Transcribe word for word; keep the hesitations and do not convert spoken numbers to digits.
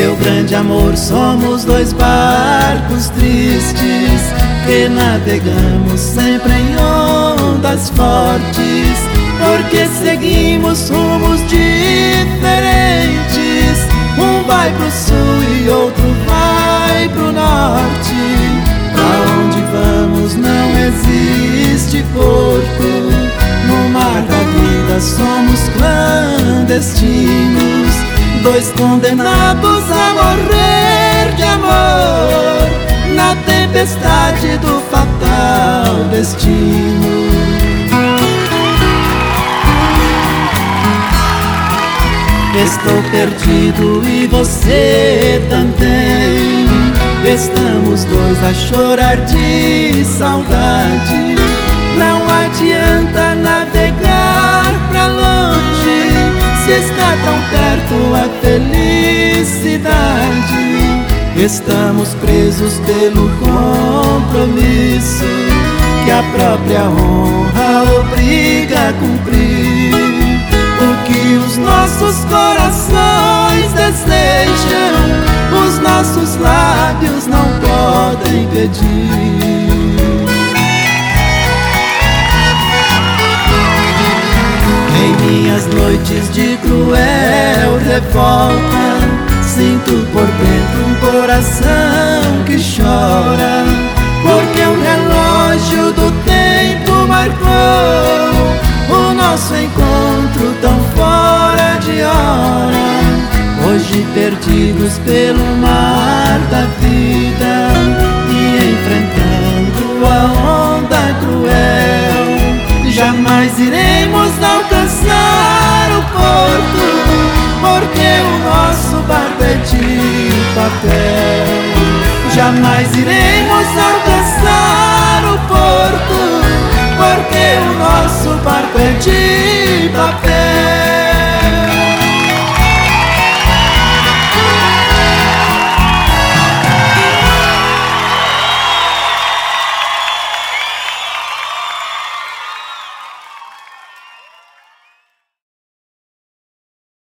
Meu grande amor, somos dois barcos tristes que navegamos sempre em ondas fortes, porque seguimos rumos diferentes. Um vai pro sul e outro vai pro norte. Pra onde vamos não existe porto. No mar da vida somos clandestinos, dois condenados a morrer de amor na tempestade do fatal destino. Estou perdido e você também. Estamos dois a chorar de saudade. Não adianta navegar pra longe, se está tão perto a felicidade. Estamos presos pelo compromisso que a própria honra obriga a cumprir. O que os nossos corações desejam, os nossos lábios não podem pedir. Em minhas noites de cruel revolta, sinto por dentro um coração que chora, porque o relógio do tempo marcou o nosso encontro tão fora de hora. Hoje perdidos pelo mar da vida e enfrentando a onda cruel, jamais iremos alcançar o porto, porque o nosso barco é de papel. Jamais iremos